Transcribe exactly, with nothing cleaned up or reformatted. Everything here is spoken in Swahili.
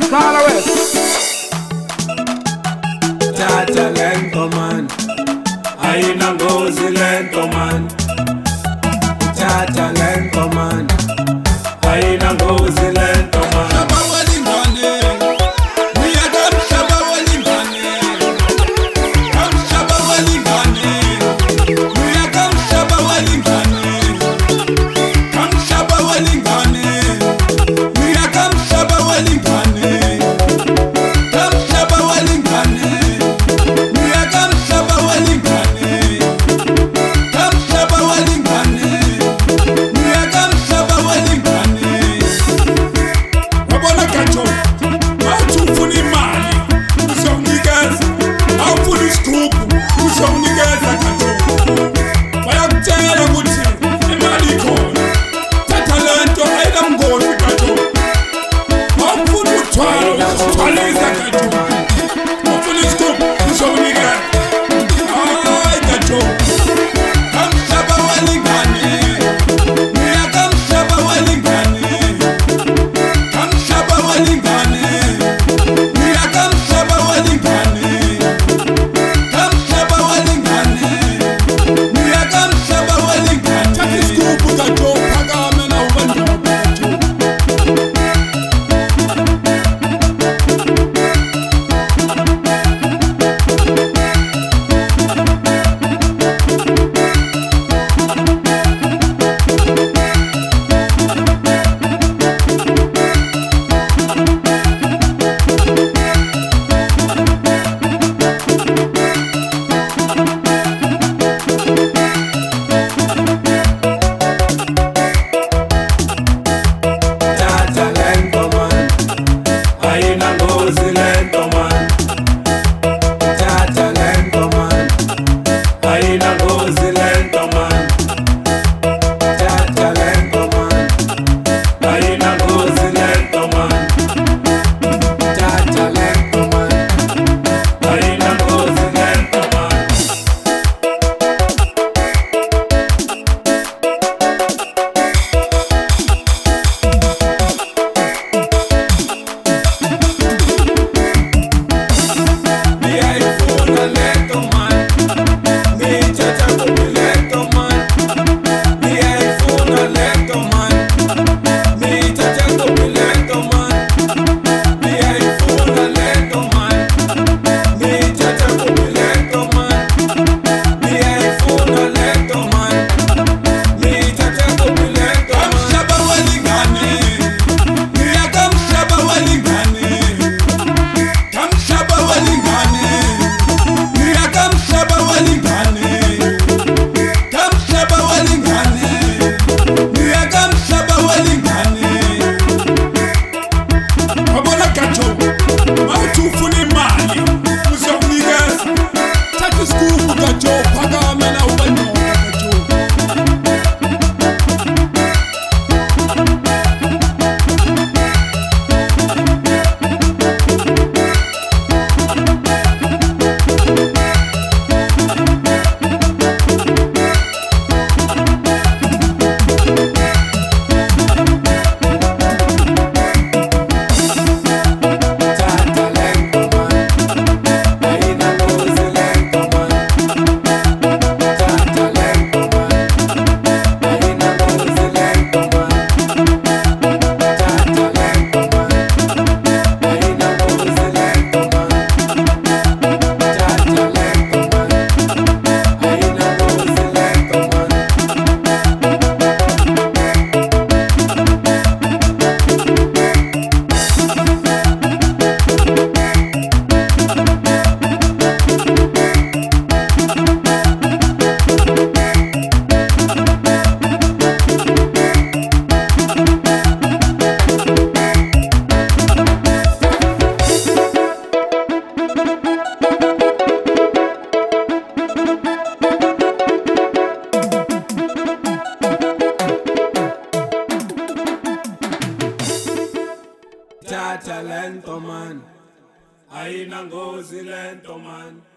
Small West. Tata lento man, haina ngozi lento man. Tata lento man, haina ngozi lento man. Shaba walingane, miyadam shaba walingane. Kam shaba walingane, miyadam shaba walingane. Kam shaba walingane, miyadam shaba walingane. Kam shaba walingane, miyadam shaba walingane. Kam shaba walingane, miyadam shaba walingane. Wabona kanjo, awufuna imali uzawunikeza, awufuna isigubhu uzawunikeza kanjo. Bayakutshela ukuthi imali ikhona, thatha lento ayinabungozi kanjo. Awufuna ukuthwala uzawuthwalisa kanjo, awufuna isigubhu uzawunikeza. Hayi kanjo, kamhlaba walingane, mina kamhlaba walingane. Kamhlaba walingane, mina kamhlaba walingane. Kamhlaba walingane, mina kamhlaba walingane. Thatha isigubhu kanjo, phakame na ubanjalo kanjo. Tata lento man, haina ngozi lento man. Tata lento man, haina ngozi lento man. Tata lento man, haina ngozi lento man. Tata lento man, haina ngozi lento man. Niyaifuna lento man, nichacha kubi lento man. Niyaifuna lento man, nichacha kubi lento man. Niyaifuna lento man, nichacha kubi lento man. Niyaifuna lento man, nichacha kubi lento man. Kamhlaba walingane, mina kamhlaba walingane. Kamhlaba walingane, mina kamhlaba walingane. Kamhlaba walingane, mina kamhlaba walingane. Wabona kanjo, awuthi ufuna imali uzawunikeza. Thatha isigubhu kanjo, phakame na ubanjalo kanjo. Tata lento man, haina ngozi lento man. Tata lento man, haina ngozi lento man. Tata lento man, haina ngozi lento man. Tata lento man, haina ngozi lento man. Tata lento man, haina ngozi lento man.